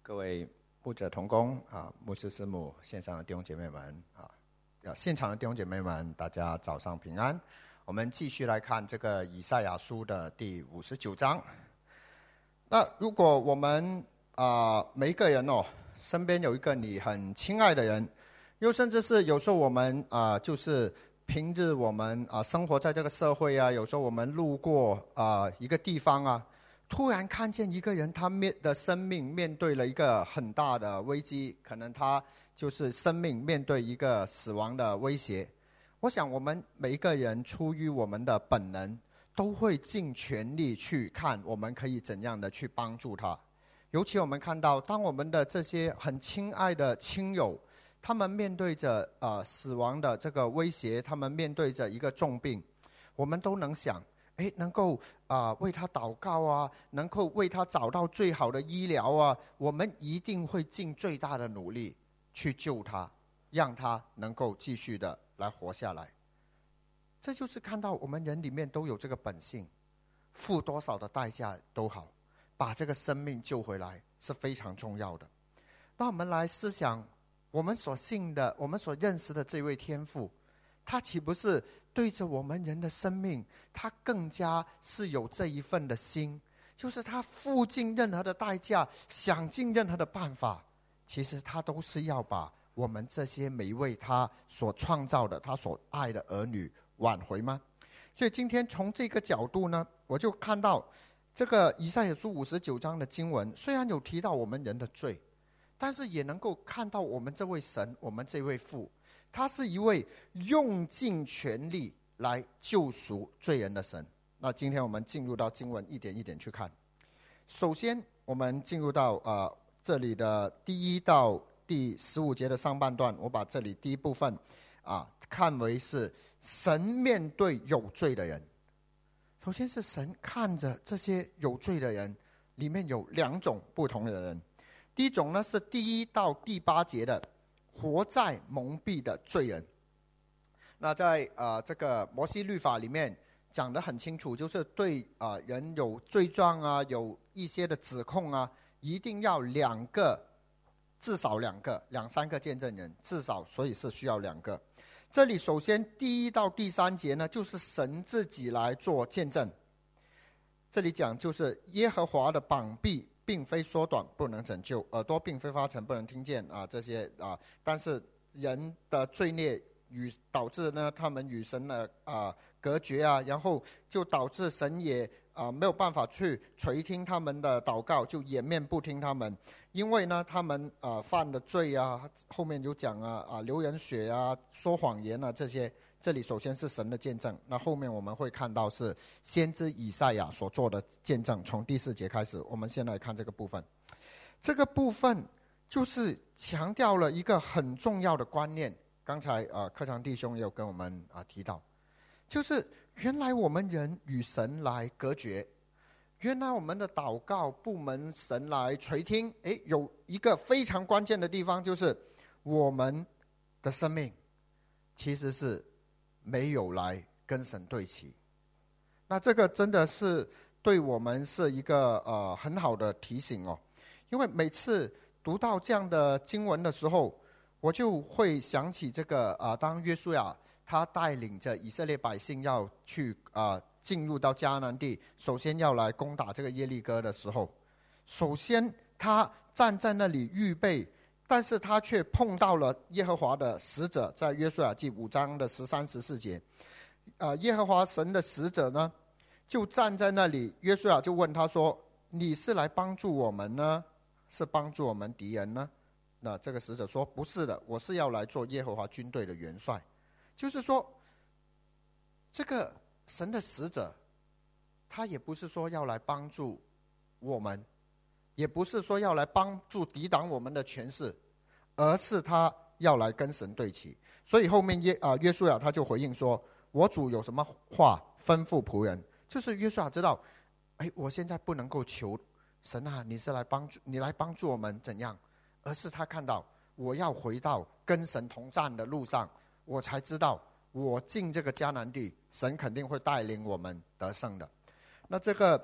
各位牧者同工牧师师母，线上的弟兄姐妹们现场的弟兄姐妹们，大家早上平安。我们继续来看这个以赛亚书的第59章。那如果我们每一个人身边有一个你很亲爱的人，又甚至是有时候我们就是平日我们生活在这个社会有时候我们路过一个地方突然看见一个人他的生命面对了一个很大的危机，可能他就是生命面对一个死亡的威胁。我想我们每一个人出于我们的本能，都会尽全力去看我们可以怎样的去帮助他。尤其我们看到当我们的这些很亲爱的亲友，他们面对着死亡的这个威胁，他们面对着一个重病，我们都能想能够为他祷告能够为他找到最好的医疗我们一定会尽最大的努力去救他，让他能够继续的来活下来。这就是看到我们人里面都有这个本性，付多少的代价都好，把这个生命救回来是非常重要的。那我们来思想，我们所信的，我们所认识的这位天父，他岂不是对着我们人的生命，他更加是有这一份的心，就是他付尽任何的代价，想尽任何的办法，其实他都是要把我们这些每一位他所创造的，他所爱的儿女挽回吗？所以今天从这个角度呢，我就看到这个以赛亚书59章的经文，虽然有提到我们人的罪，但是也能够看到我们这位神，我们这位父，他是一位用尽全力来救赎罪人的神。那今天我们进入到经文，一点一点去看。首先我们进入到这里的第1到第15节的上半段，我把这里第一部分看为是神面对有罪的人。首先是神看着这些有罪的人，里面有2种不同的人。第一种呢是第1到第8节的活在蒙蔽的罪人。那在这个摩西律法里面讲得很清楚，就是对人有罪状有一些的指控一定要至少2个2、3个见证人，至少，所以是需要2个。这里首先第1到第3节呢，就是神自己来做见证。这里讲就是耶和华的膀臂并非缩短不能拯救，耳朵并非发沉不能听见这些但是人的罪孽导致呢他们与神的隔绝然后就导致神也没有办法去垂听他们的祷告，就掩面不听他们。因为呢他们犯的罪后面有讲流人血说谎言这些。这里首先是神的见证，那后面我们会看到是先知以赛亚所做的见证。从第4节开始，我们先来看这个部分。这个部分就是强调了一个很重要的观念，刚才课堂弟兄也有跟我们提到，就是原来我们人与神来隔绝，原来我们的祷告不蒙神来垂听。有一个非常关键的地方，就是我们的生命其实是没有来跟神对齐。那这个真的是对我们是一个很好的提醒因为每次读到这样的经文的时候，我就会想起这个当约书亚他带领着以色列百姓要去进入到迦南地，首先要来攻打这个耶利哥的时候，首先他站在那里预备，但是他却碰到了耶和华的使者。在约书亚记5章的13、14节，耶和华神的使者呢就站在那里，约书亚就问他说，你是来帮助我们呢，是帮助我们敌人呢？那这个使者说，不是的，我是要来做耶和华军队的元帅。就是说这个神的使者，他也不是说要来帮助我们，也不是说要来帮助抵挡我们的权势，而是他要来跟神对齐。所以后面约书亚他就回应说，我主有什么话吩咐仆人。就是约书亚知道我现在不能够求神你来帮助我们怎样，而是他看到我要回到跟神同站的路上，我才知道我进这个迦南地，神肯定会带领我们得胜的。那这个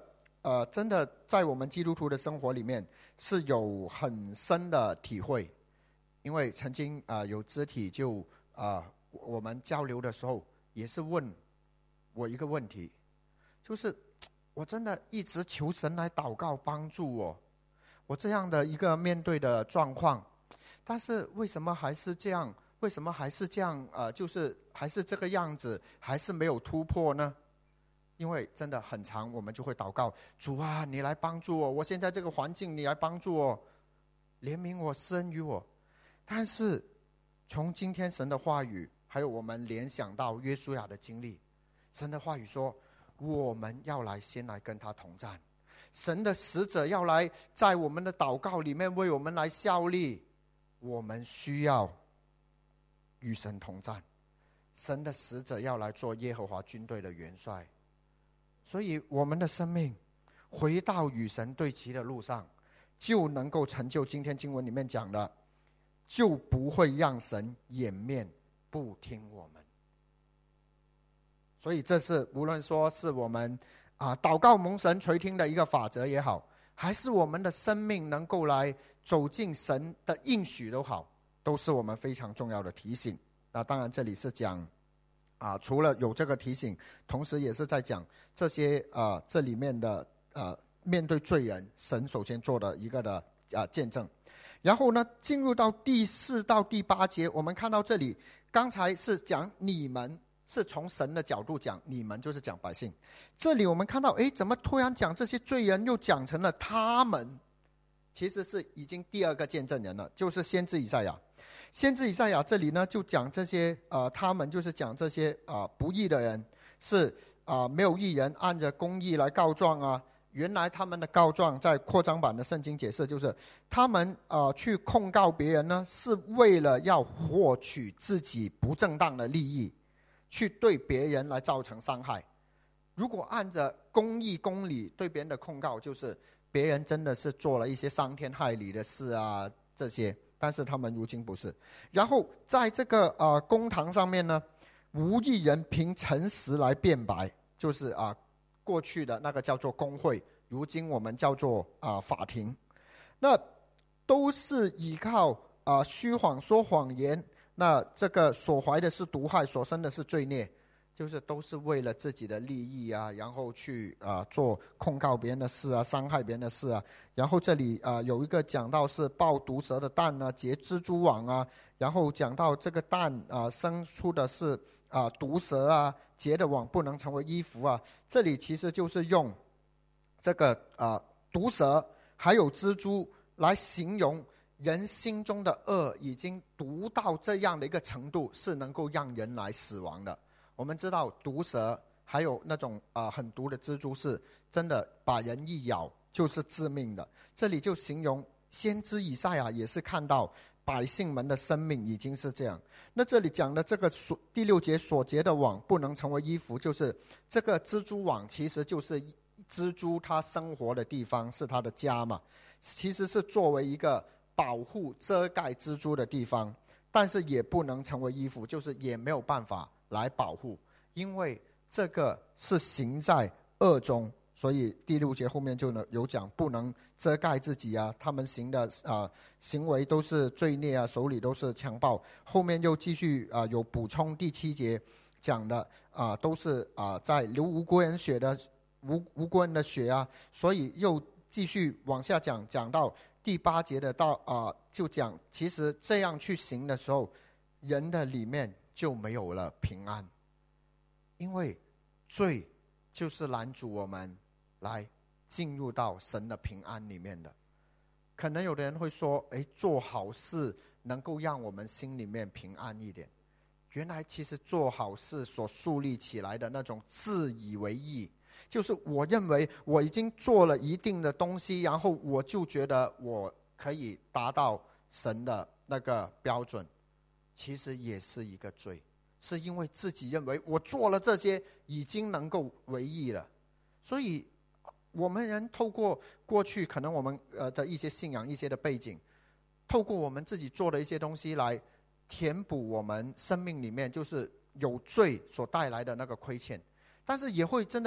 真的在我们基督徒的生活里面是有很深的体会。因为曾经有肢体就我们交流的时候也是问我一个问题，就是我真的一直求神来祷告帮助我这样的一个面对的状况，但是为什么还是这样？为什么还是这样？就是还是这个样子，还是没有突破呢？因为真的很长，我们就会祷告，主啊，你来帮助我，我现在这个环境你来帮助我，怜悯我，施恩于我。但是从今天神的话语，还有我们联想到约书亚的经历，神的话语说，我们要来先来跟他同战，神的使者要来在我们的祷告里面为我们来效力，我们需要与神同战，神的使者要来做耶和华军队的元帅。所以我们的生命回到与神对齐的路上，就能够成就今天经文里面讲的，就不会让神掩面不听我们。所以这是无论说是我们祷告蒙神垂听的一个法则也好，还是我们的生命能够来走进神的应许都好，都是我们非常重要的提醒。那当然这里是讲除了有这个提醒，同时也是在讲这些这里面的面对罪人，神首先做的一个的见证。然后呢，进入到第4到第8节，我们看到这里，刚才是讲你们，是从神的角度讲，你们就是讲百姓。这里我们看到，怎么突然讲这些罪人，又讲成了他们？其实是已经第2个见证人了，就是先知以赛亚。先知以赛亚这里呢，就讲这些他们就是讲这些不义的人，是没有义人按着公义来告状原来他们的告状在扩张版的圣经解释，就是他们去控告别人呢，是为了要获取自己不正当的利益，去对别人来造成伤害。如果按着公义公理对别人的控告，就是别人真的是做了一些伤天害理的事这些，但是他们如今不是。然后在这个公堂上面呢，无一人凭诚实来辩白，就是过去的那个叫做公会，如今我们叫做法庭。那都是依靠虚谎说谎言，那这个所怀的是毒害，所生的是罪孽，就是都是为了自己的利益然后去做控告别人的事伤害别人的事然后这里有一个讲到是抱毒蛇的蛋结蜘蛛网然后讲到这个蛋生出的是毒蛇结的网不能成为衣服这里其实就是用这个毒蛇还有蜘蛛来形容人心中的恶已经毒到这样的一个程度，是能够让人来死亡的。我们知道毒蛇还有那种很毒的蜘蛛是真的把人一咬就是致命的。这里就形容先知以赛亚也是看到百姓们的生命已经是这样。那这里讲的这个第6节所结的网不能成为衣服，就是这个蜘蛛网其实就是蜘蛛它生活的地方，是它的家嘛，其实是作为一个保护遮盖蜘蛛的地方，但是也不能成为衣服，就是也没有办法来保护，因为这个是行在恶中。所以第6节后面就有讲不能遮盖自己他们行的行为都是罪孽手里都是强暴。后面又继续有补充，第7节讲的都是在流无辜人血的无辜人的血所以又继续往下讲到第8节的就讲其实这样去行的时候，人的里面就没有了平安，因为罪就是拦阻我们来进入到神的平安里面的。可能有的人会说做好事能够让我们心里面平安一点。原来其实做好事所树立起来的那种自以为义，就是我认为我已经做了一定的东西，然后我就觉得我可以达到神的那个标准，其实也是一个罪，是因为自己认为我做了这些已经能够为义了。所以我们人透过过去可能我们的一些信仰一些的背景，透过我们自己做的一些东西来填补我们生命里面就是有罪所带来的那个亏欠，但是也会真的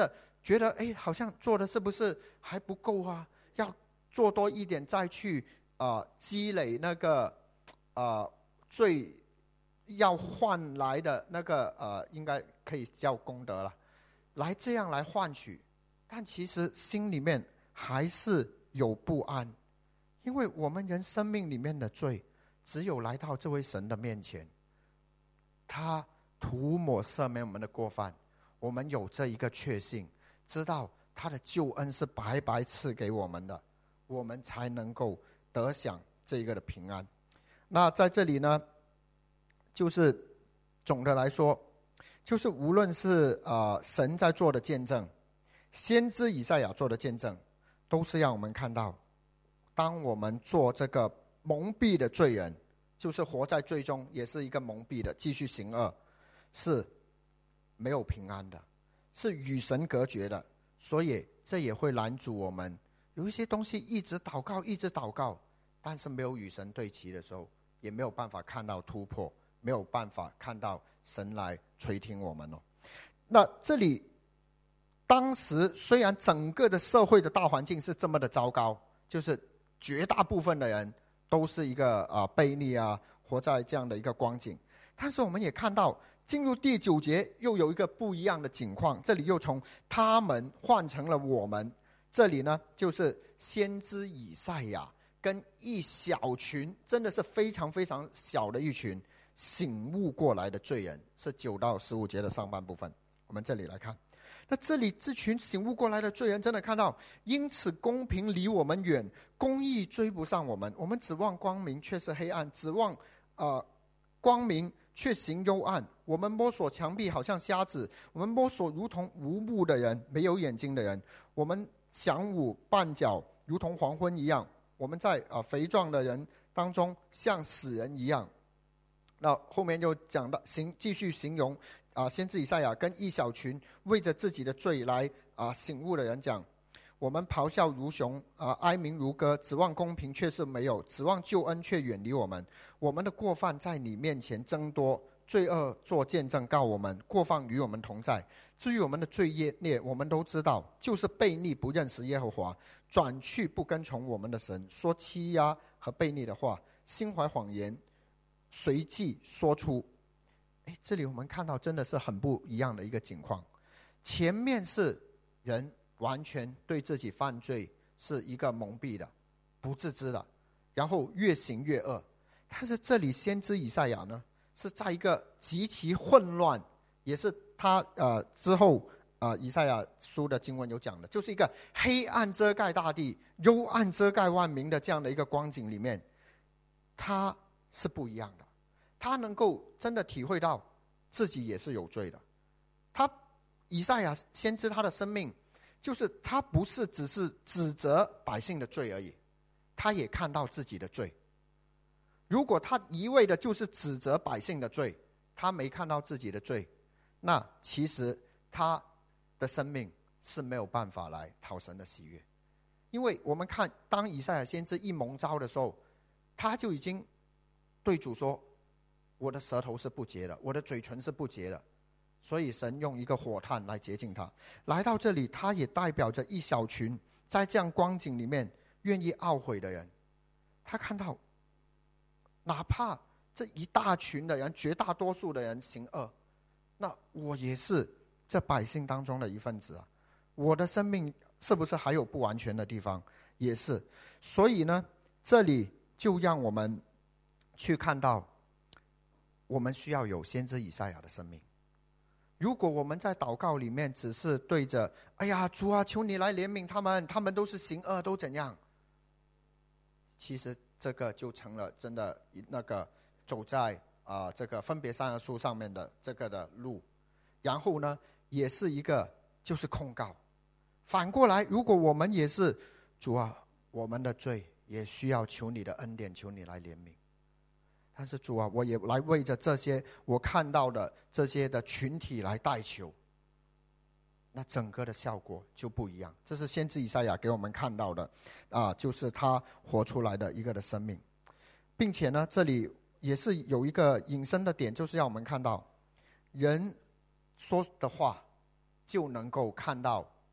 觉得好像做的是不是还不够啊？要做多一点，再去积累那个罪要换来的那个应该可以叫功德了，来这样来换取。但其实心里面还是有不安，因为我们人生命里面的罪，只有来到这位神的面前，他涂抹赦免我们的过犯，我们有这一个确信，知道他的救恩是白白赐给我们的，我们才能够得享这一个的平安。那在这里呢，就是总的来说，就是无论是神在做的见证，先知以赛亚做的见证，都是让我们看到，当我们做这个蒙蔽的罪人，就是活在罪中，也是一个蒙蔽的，继续行恶，是没有平安的，是与神隔绝的。所以这也会拦阻我们，有一些东西一直祷告，一直祷告，但是没有与神对齐的时候，也没有办法看到突破，没有办法看到神来垂听我们。那这里当时虽然整个的社会的大环境是这么的糟糕，就是绝大部分的人都是一个悖逆活在这样的一个光景，但是我们也看到进入第9节又有一个不一样的景况，这里又从他们换成了我们。这里呢，就是先知以赛亚跟一小群，真的是非常非常小的一群醒悟过来的罪人，是9到15节的上半部分。我们这里来看，那这里这群醒悟过来的罪人真的看到，因此公平离我们远，公义追不上我们，我们指望光明却是黑暗，指望光明却行幽暗，我们摸索墙壁好像瞎子，我们摸索如同无目的人，没有眼睛的人，我们晌午绊脚如同黄昏一样，我们在肥壮的人当中像死人一样。那后面就讲到继续形容先知以赛亚跟一小群为着自己的罪来醒悟的人讲，我们咆哮如熊哀鸣如歌，指望公平却是没有，指望救恩却远离我们，我们的过犯在你面前增多，罪恶做见证告我们，过犯与我们同在。至于我们的罪孽，我们都知道，就是悖逆不认识耶和华，转去不跟从我们的神，说欺压和悖逆的话，心怀谎言，随即说出。这里我们看到真的是很不一样的一个情况。前面是人完全对自己犯罪是一个蒙蔽的，不自知的，然后越行越恶。但是这里先知以赛亚呢，是在一个极其混乱，也是他之后以赛亚书的经文有讲的，就是一个黑暗遮盖大地，幽暗遮盖万民的这样的一个光景里面，他是不一样的。他能够真的体会到自己也是有罪的。以赛亚先知他的生命，就是他不是只是指责百姓的罪而已，他也看到自己的罪。如果他一味的就是指责百姓的罪，他没看到自己的罪，那其实他的生命是没有办法来讨神的喜悦。因为我们看当以赛亚先知一蒙召的时候，他就已经对主说，我的舌头是不洁的，我的嘴唇是不洁的，所以神用一个火炭来洁净他。来到这里，他也代表着一小群在这样光景里面愿意懊悔的人。他看到哪怕这一大群的人，绝大多数的人行恶，那我也是这百姓当中的一份子啊，我的生命是不是还有不完全的地方？也是。所以呢，这里就让我们去看到，我们需要有先知以赛亚的生命。如果我们在祷告里面只是对着哎呀主啊，求你来怜悯他们，他们都是行恶，都怎样，其实这个就成了真的那个走在这个分别善恶树上面的这个的路。然后呢，也是一个就是控告。反过来，如果我们也是主啊，我们的罪也需要求你的恩典，求你来怜悯。但是主啊，我也来为着这些我看到的这些的群体来代求，那整个的效果就不一样。这是先知以赛亚给我们看到的就是他活出来的一个的生命。并且呢，这里也是有一个引申的点，就是让我们看到人说的话就能够看到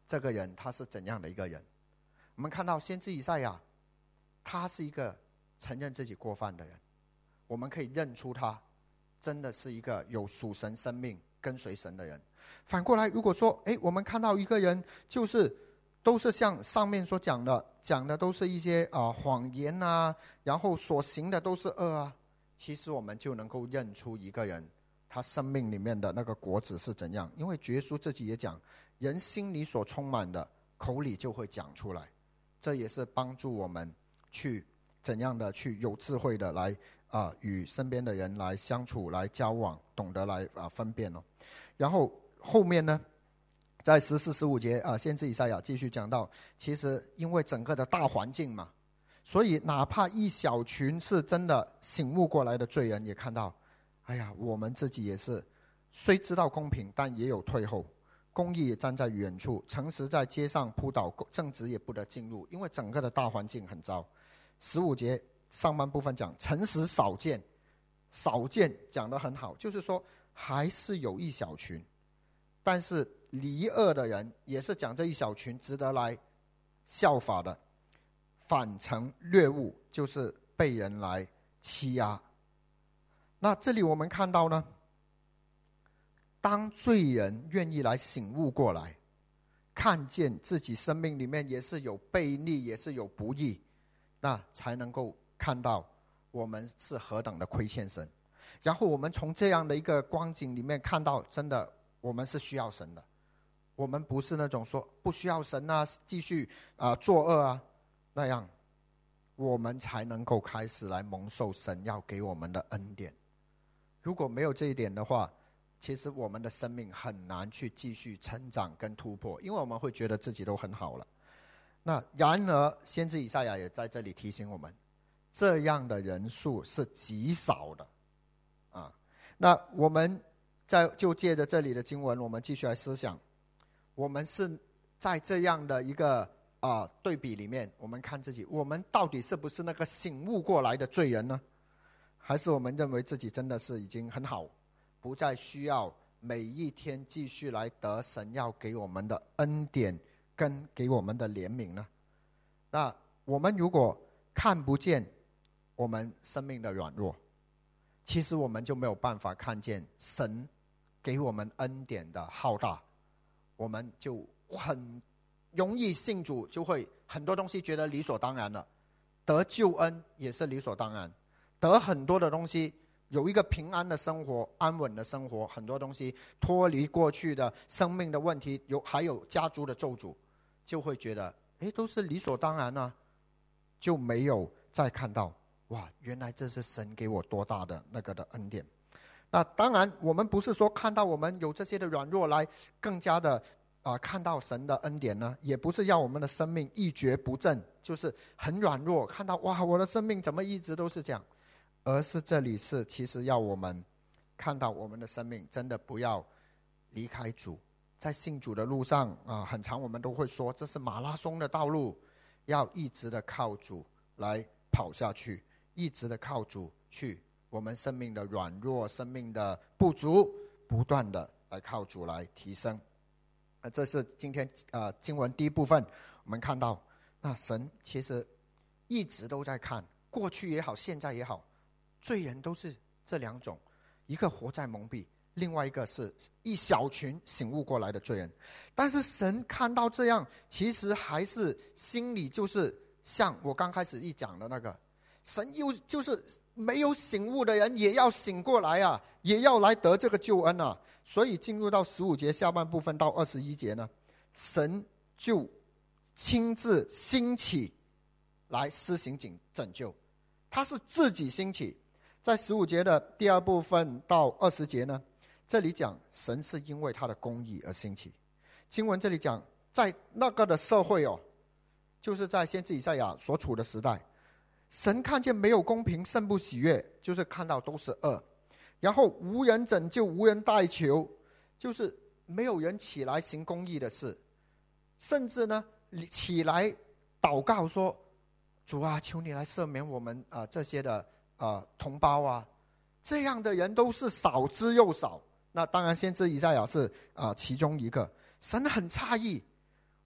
这个人他是怎样的一个人。我们看到先知以赛亚，他是一个承认自己过犯的人，我们可以认出他真的是一个有属神生命跟随神的人。反过来，如果说我们看到一个人就是都是像上面所讲的都是一些谎言啊，然后所行的都是恶啊，其实我们就能够认出一个人他生命里面的那个果子是怎样。因为主耶稣自己也讲，人心里所充满的口里就会讲出来。这也是帮助我们去怎样的去有智慧的来与身边的人来相处来交往，懂得来分辨。然后后面呢，在14、15节先知以赛亚继续讲到，其实因为整个的大环境嘛，所以哪怕一小群是真的醒悟过来的罪人，也看到我们自己也是虽知道公平，但也有退后，公义也站在远处，诚实在街上扑倒，正直也不得进入，因为整个的大环境很糟。15节上半部分讲诚实少见，少见讲得很好，就是说还是有一小群，但是离恶的人也是讲这一小群值得来效法的，反成掠物，就是被人来欺压。那这里我们看到呢，当罪人愿意来醒悟过来，看见自己生命里面也是有悖逆，也是有不义，那才能够看到我们是何等的亏欠神。然后我们从这样的一个光景里面看到，真的我们是需要神的，我们不是那种说不需要神啊，继续作恶啊，那样我们才能够开始来蒙受神要给我们的恩典。如果没有这一点的话，其实我们的生命很难去继续成长跟突破，因为我们会觉得自己都很好了。那然而先知以赛亚也在这里提醒我们，这样的人数是极少的那我们就借着这里的经文，我们继续来思想，我们是在这样的一个对比里面，我们看自己，我们到底是不是那个醒悟过来的罪人呢？还是我们认为自己真的是已经很好，不再需要每一天继续来得神要给我们的恩典跟给我们的怜悯呢？那我们如果看不见我们生命的软弱，其实我们就没有办法看见神给我们恩典的浩大，我们就很容易信主，就会很多东西觉得理所当然了，得救恩也是理所当然，得很多的东西，有一个平安的生活，安稳的生活，很多东西脱离过去的生命的问题，还有家族的咒诅，就会觉得都是理所当然啊，就没有再看到哇，原来这是神给我多大的那个的恩典。那当然我们不是说看到我们有这些的软弱来更加的看到神的恩典呢，也不是要我们的生命一蹶不振，就是很软弱，看到哇我的生命怎么一直都是这样，而是这里是其实要我们看到我们的生命真的不要离开主，在信主的路上很常我们都会说这是马拉松的道路，要一直的靠主来跑下去，一直的靠主去，我们生命的软弱，生命的不足，不断的来靠主来提升。这是今天经文第一部分，我们看到那神其实一直都在看，过去也好，现在也好，罪人都是这两种，一个活在蒙蔽，另外一个是一小群醒悟过来的罪人。但是神看到这样，其实还是心里就是像我刚开始一讲的那个，神就是没有醒悟的人也要醒过来啊，也要来得这个救恩啊。所以进入到15节下半部分到21节呢，神就亲自兴起来施行拯救，他是自己兴起。在15节的第二部分到20节呢，这里讲神是因为他的公义而兴起。经文这里讲在那个的社会就是在先知以赛亚所处的时代，神看见没有公平，甚不喜悦，就是看到都是恶，然后无人拯救，无人代求，就是没有人起来行公义的事，甚至呢起来祷告说主啊，求你来赦免我们这些的同胞啊，这样的人都是少之又少。那当然先知以赛亚是其中一个。神很诧异，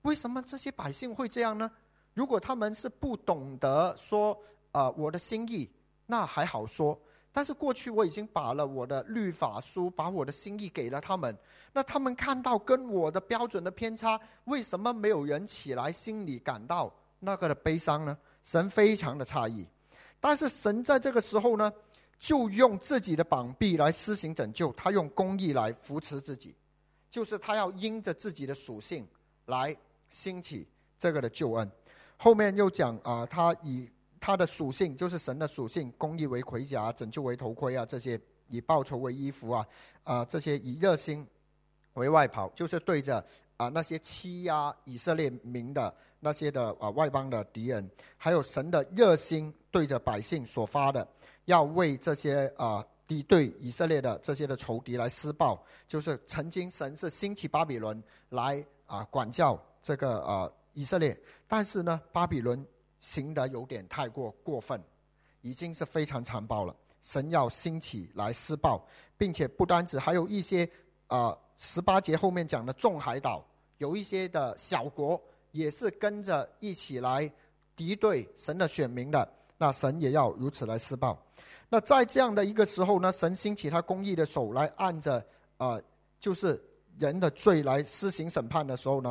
为什么这些百姓会这样呢？如果他们是不懂得说我的心意，那还好说。但是过去我已经把了我的律法书，把我的心意给了他们，那他们看到跟我的标准的偏差，为什么没有人起来心里感到那个的悲伤呢？神非常的诧异。但是神在这个时候呢，就用自己的膀臂来施行拯救，他用公义来扶持自己，就是他要因着自己的属性来兴起这个的救恩。后面又讲他以他的属性，就是神的属性，公义为盔甲，拯救为头盔啊，这些以报仇为衣服这些以热心为外袍，就是对着那些欺压以色列民的那些的外邦的敌人，还有神的热心对着百姓所发的，要为这些敌对以色列的这些的仇敌来施报，就是曾经神是兴起巴比伦来管教这个以色列，但是呢，巴比伦行得有点太过分，已经是非常残暴了。神要兴起来施报，并且不单止，还有一些18节后面讲的众海岛，有一些的小国也是跟着一起来敌对神的选民的，那神也要如此来施报。那在这样的一个时候呢，神兴起他公义的手来按着就是人的罪来施行审判的时候呢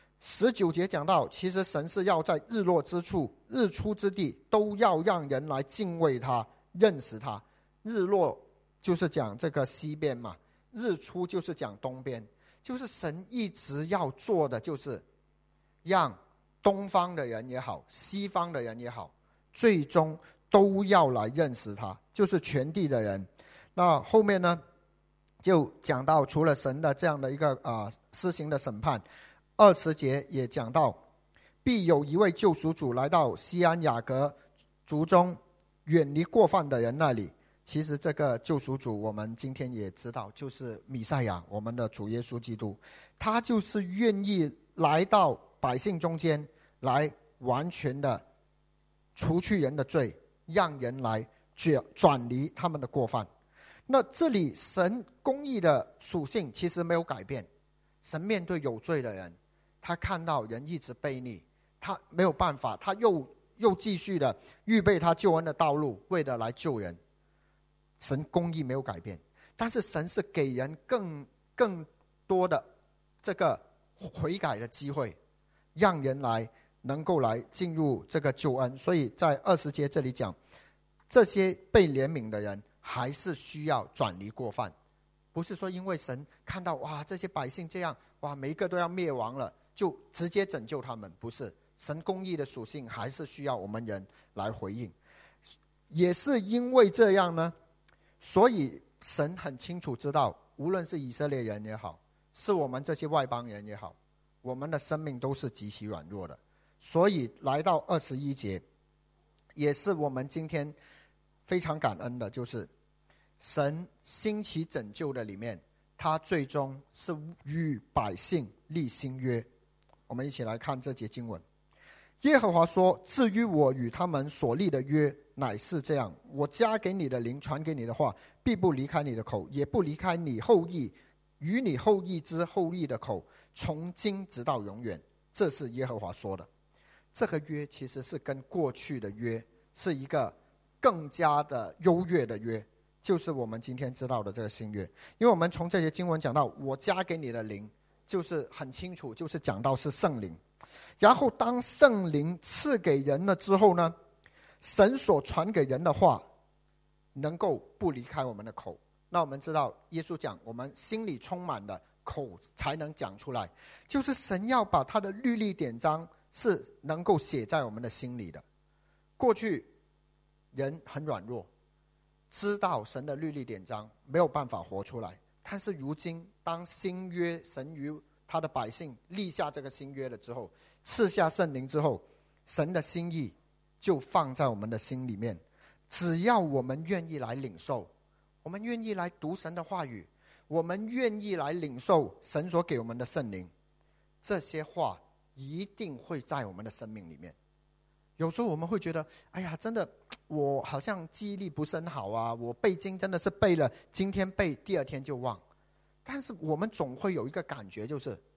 ，19节讲到，其实神是要在日落之处、日出之地，都要让人来敬畏他、认识他。日落就是讲这个西边嘛，日出就是讲东边，就是神一直要做的，就是让东方的人也好，西方的人也好，最终都要来认识他，就是全地的人。那后面呢，就讲到除了神的这样的一个施行的审判，20节也讲到，必有一位救赎主来到西安雅各族中，远离过犯的人那里。其实这个救赎主我们今天也知道，就是弥赛亚，我们的主耶稣基督，他就是愿意来到百姓中间，来完全的除去人的罪，让人来转离他们的过犯。那这里神公义的属性其实没有改变，神面对有罪的人，他看到人一直悖逆，他没有办法，他又继续的预备他救恩的道路，为了来救人。神公义没有改变，但是神是给人更多的这个悔改的机会，让人来能够来进入这个救恩。所以在20节这里讲，这些被怜悯的人还是需要转离过犯，不是说因为神看到哇这些百姓这样哇每一个都要灭亡了，就直接拯救他们，不是。神公义的属性还是需要我们人来回应。也是因为这样呢，所以神很清楚知道，无论是以色列人也好，是我们这些外邦人也好，我们的生命都是极其软弱的。所以来到21节，也是我们今天非常感恩的，就是神兴起拯救的里面，他最终是与百姓立新约。我们一起来看这节经文。耶和华说，至于我与他们所立的约，乃是这样，我加给你的灵，传给你的话，必不离开你的口，也不离开你后裔与你后裔之后裔的口，从今直到永远。这是耶和华说的。这个约其实是跟过去的约是一个更加的优越的约，就是我们今天知道的这个新约。因为我们从这些经文讲到，我加给你的灵，就是很清楚，就是讲到是圣灵。然后当圣灵赐给人了之后呢，神所传给人的话能够不离开我们的口。那我们知道耶稣讲，我们心里充满了，口才能讲出来，就是神要把他的律例典章是能够写在我们的心里的。过去人很软弱，知道神的律例典章没有办法活出来，但是如今当新约神与他的百姓立下这个新约了之后，赐下圣灵之后，神的心意就放在我们的心里面。只要我们愿意来领受，我们愿意来读神的话语，我们愿意来领受神所给我们的圣灵，这些话一定会在我们的生命里面。有时候我们会觉得，哎呀，真的我好像记忆力不是很好啊，我背经真的是背了，今天背第二天就忘。但是我们总会有一个感觉，就是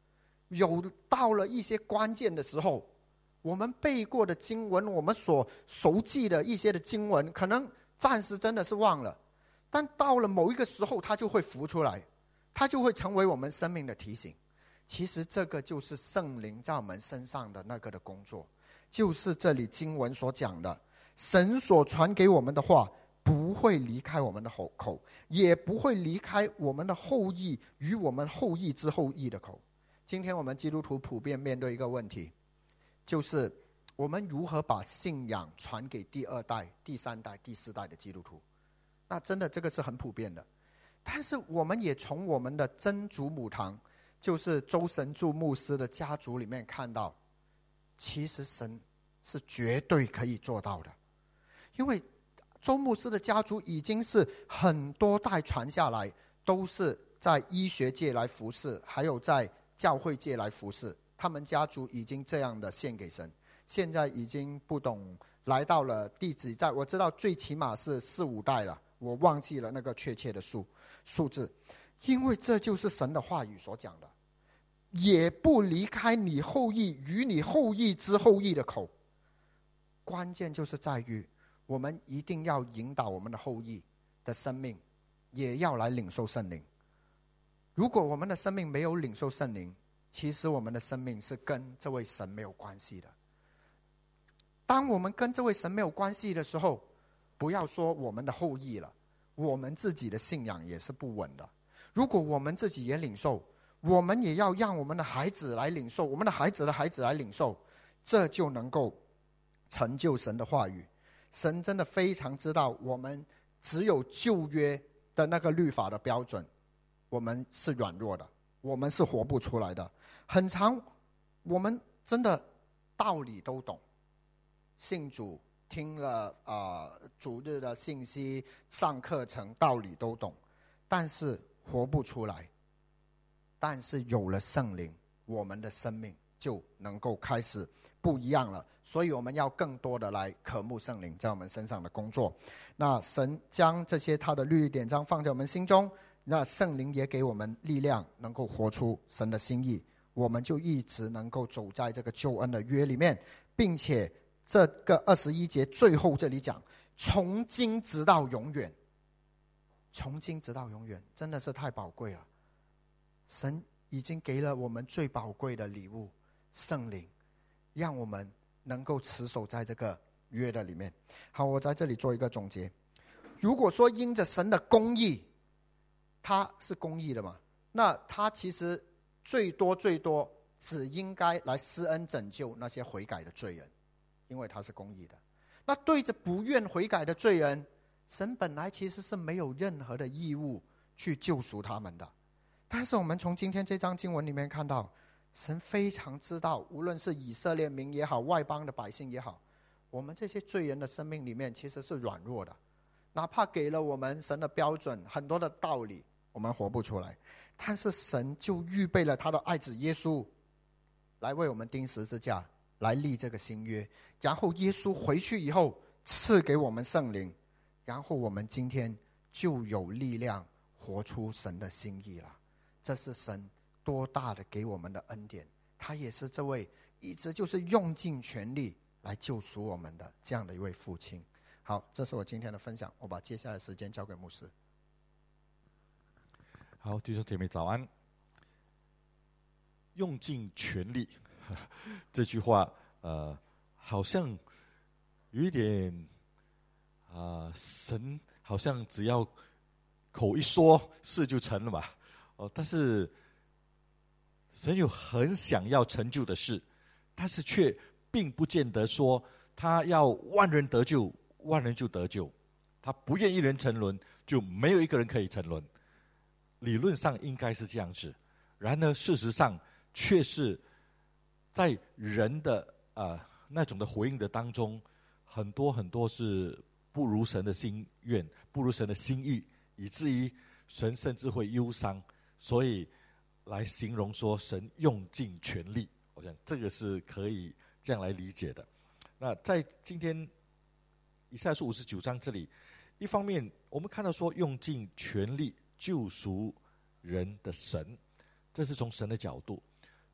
有到了一些关键的时候，我们背过的经文，我们所熟记的一些的经文，可能暂时真的是忘了，但到了某一个时候，它就会浮出来，它就会成为我们生命的提醒。其实这个就是圣灵在我们身上的那个的工作，就是这里经文所讲的，神所传给我们的话不会离开我们的口，也不会离开我们的后裔与我们后裔之后裔的口。今天我们基督徒普遍面对一个问题，就是我们如何把信仰传给第二代、第三代、第四代的基督徒。那真的这个是很普遍的，但是我们也从我们的曾祖母堂，就是周神助牧师的家族里面看到，其实神是绝对可以做到的。因为周牧师的家族已经是很多代传下来，都是在医学界来服侍，还有在教会界来服侍，他们家族已经这样的献给神，现在已经不懂来到了第几代，我知道最起码是4、5代了，我忘记了那个确切的数字。因为这就是神的话语所讲的，也不离开你后裔与你后裔之后裔的口。关键就是在于我们一定要引导我们的后裔的生命也要来领受圣灵。如果我们的生命没有领受圣灵，其实我们的生命是跟这位神没有关系的。当我们跟这位神没有关系的时候，不要说我们的后裔了，我们自己的信仰也是不稳的。如果我们自己也领受，我们也要让我们的孩子来领受，我们的孩子的孩子来领受，这就能够成就神的话语。神真的非常知道，我们只有旧约的那个律法的标准，我们是软弱的，我们是活不出来的。很长，我们真的道理都懂，信主听了主日的信息，上课程，道理都懂，但是活不出来。但是有了圣灵，我们的生命就能够开始不一样了。所以我们要更多的来渴慕圣灵在我们身上的工作。那神将这些他的律例典章放在我们心中，那圣灵也给我们力量，能够活出神的心意，我们就一直能够走在这个救恩的约里面。并且这个21节最后这里讲，从今直到永远，从今直到永远，真的是太宝贵了。神已经给了我们最宝贵的礼物圣灵，让我们能够持守在这个约的里面。好，我在这里做一个总结。如果说因着神的公义，他是公义的嘛，那他其实最多只应该来施恩拯救那些悔改的罪人，因为他是公义的。那对着不愿悔改的罪人，神本来其实是没有任何的义务去救赎他们的。但是我们从今天这章经文里面看到，神非常知道，无论是以色列民也好，外邦的百姓也好，我们这些罪人的生命里面其实是软弱的。哪怕给了我们神的标准，很多的道理我们活不出来，但是神就预备了他的爱子耶稣来为我们钉十字架，来立这个新约。然后耶稣回去以后赐给我们圣灵，然后我们今天就有力量活出神的心意了。这是神多大的给我们的恩典，他也是这位一直就是用尽全力来救赎我们的这样的一位父亲。好，这是我今天的分享，我把接下来的时间交给牧师。 好，弟兄姐妹早安。用尽全力这句话好像有一点神好像只要口一说事就成了嘛。但是神有很想要成就的事，但是却并不见得说他要万人得救，万人就得救。他不愿一人沉沦，就没有一个人可以沉沦。理论上应该是这样子，然而事实上却是在人的那种的回应的当中，很多是不如神的心愿，不如神的心意，以至于神甚至会忧伤。所以来形容说神用尽全力，我想这个是可以这样来理解的。那在今天以赛亚书59章这里，一方面我们看到说用尽全力救赎人的神，这是从神的角度。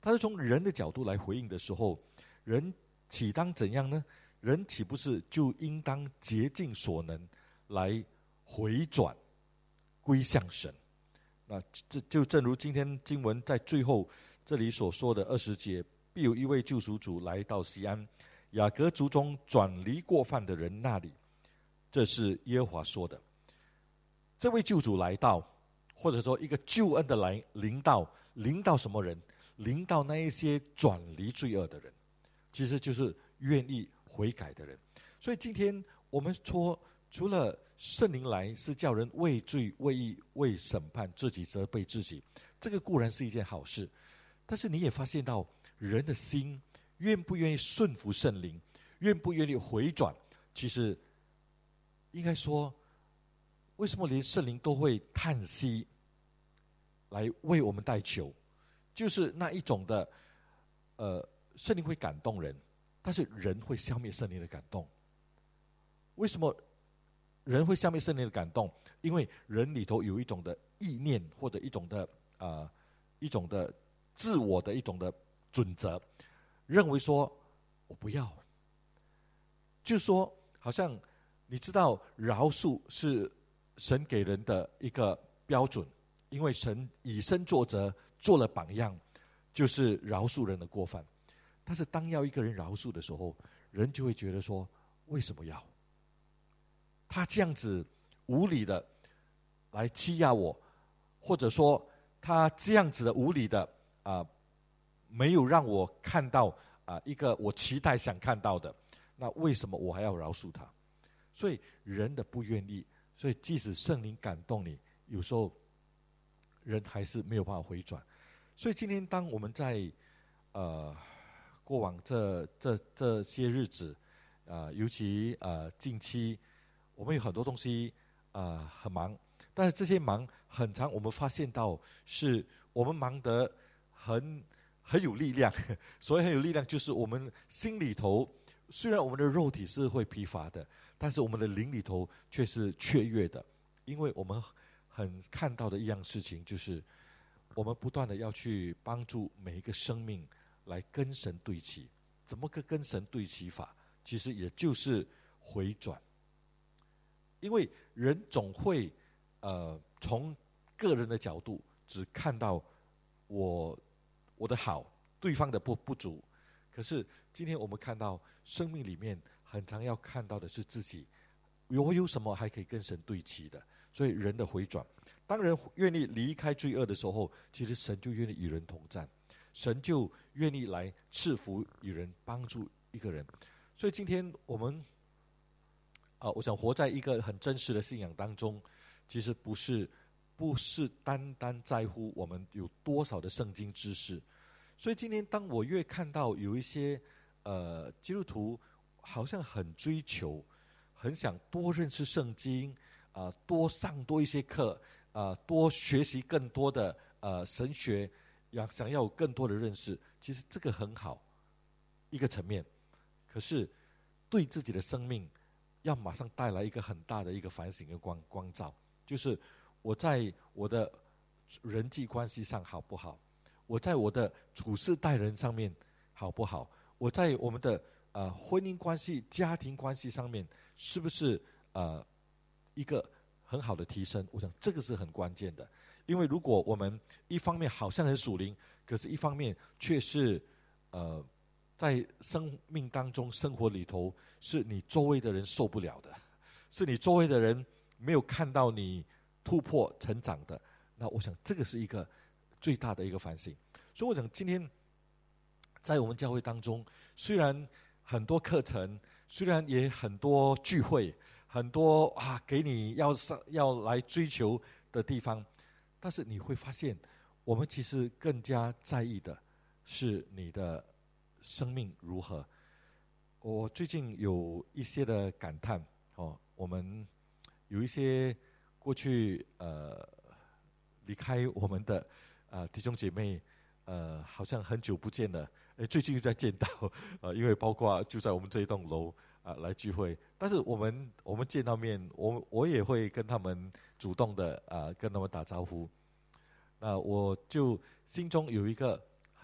他是从人的角度来回应的时候，人岂当怎样呢？人岂不是就应当竭尽所能来回转归向神？那这就正如今天经文在最后这里所说的20节，必有一位救赎主来到西安，雅各族中转离过犯的人那里。这是耶和华说的。这位救主来到，或者说一个救恩的来临到什么人？临到那一些转离罪恶的人，其实就是愿意悔改的人。所以今天我们说，除了圣灵来是叫人为罪为义为审判自己责备自己，这个固然是一件好事，但是你也发现到人的心愿不愿意顺服圣灵，愿不愿意回转。其实应该说，为什么连圣灵都会叹息来为我们代求，就是那一种的圣灵会感动人，但是人会消灭圣灵的感动。为什么人会消灭圣灵的感动？因为人里头有一种的意念，或者一种的自我的一种的准则，认为说我不要，就说好像你知道饶恕是神给人的一个标准，因为神以身作则，做了榜样，就是饶恕人的过犯。但是当要一个人饶恕的时候，人就会觉得说，为什么要他这样子无理的来欺压我，或者说他这样子的无理的没有让我看到一个我期待想看到的，那为什么我还要饶恕他？所以人的不愿意，所以即使圣灵感动你，有时候人还是没有办法回转。所以今天当我们在过往这些日子尤其近期我们有很多东西很忙，但是这些忙很长，我们发现到是我们忙得很有力量。所以很有力量就是我们心里头，虽然我们的肉体是会疲乏的，但是我们的灵里头却是雀跃的。因为我们很看到的一样事情，就是我们不断的要去帮助每一个生命来跟神对齐。怎么个跟神对齐法？其实也就是回转。因为人总会从个人的角度只看到我的好，对方的不足。可是今天我们看到生命里面很常要看到的是自己有什么还可以跟神对齐的。所以人的回转，当人愿意离开罪恶的时候，其实神就愿意与人同在，神就愿意来赐福与人，帮助一个人。所以今天我们我想活在一个很真实的信仰当中，其实不是单单在乎我们有多少的圣经知识。所以今天当我越看到有一些基督徒好像很追求，很想多认识圣经多上多一些课多学习更多的神学，想要有更多的认识，其实这个很好一个层面。可是对自己的生命要马上带来一个很大的一个反省跟光照，就是我在我的人际关系上好不好，我在我的处事待人上面好不好，我在我们的婚姻关系家庭关系上面是不是一个很好的提升。我想这个是很关键的。因为如果我们一方面好像很属灵，可是一方面却是在生命当中生活里头是你周围的人受不了的，是你周围的人没有看到你突破成长的，那我想这个是一个最大的一个反省。所以我想今天在我们教会当中，虽然很多课程，虽然也很多聚会，很多给你要来追求的地方，但是你会发现我们其实更加在意的是你的生命如何。我最近有一些的感叹我们有一些过去离开我们的弟兄姐妹好像很久不见了，最近又在见到因为包括就在我们这一栋楼来聚会，但是我们见到面，我也会跟他们主动的跟他们打招呼。那我就心中有一个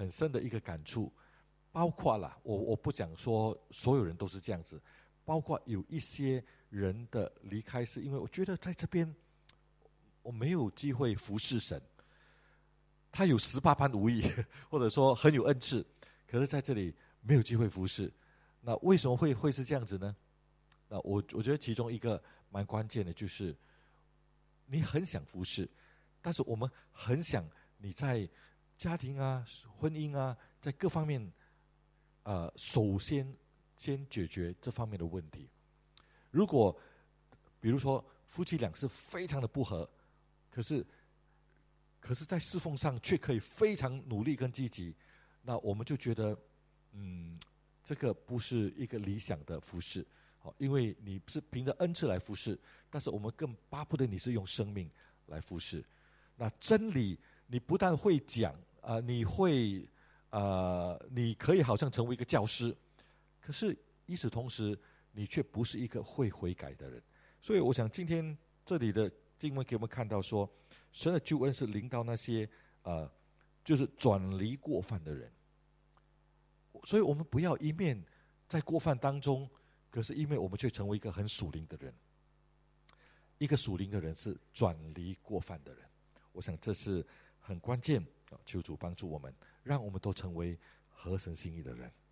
很深的一个感触，包括了我不讲说所有人都是这样子，包括有一些人的离开是因为我觉得在这边我没有机会服侍神，他有18般武艺，或者说很有恩赐，可是在这里没有机会服侍。那为什么会是这样子呢？那我觉得其中一个蛮关键的就是你很想服侍，但是我们很想你在家庭啊、婚姻啊，在各方面首先解决这方面的问题。如果比如说夫妻俩是非常的不合，可是在侍奉上却可以非常努力跟积极，那我们就觉得这个不是一个理想的服事，因为你是凭着恩赐来服事，但是我们更巴不得你是用生命来服事。那真理你不但会讲你会你可以好像成为一个教师，可是与此同时你却不是一个会悔改的人。所以我想今天这里的经文给我们看到说，神的救恩是临到那些就是转离过犯的人。所以我们不要一面在过犯当中，可是一面我们却成为一个很属灵的人。一个属灵的人是转离过犯的人，我想这是很关键，求主帮助我们，让我们都成为合神心意的人。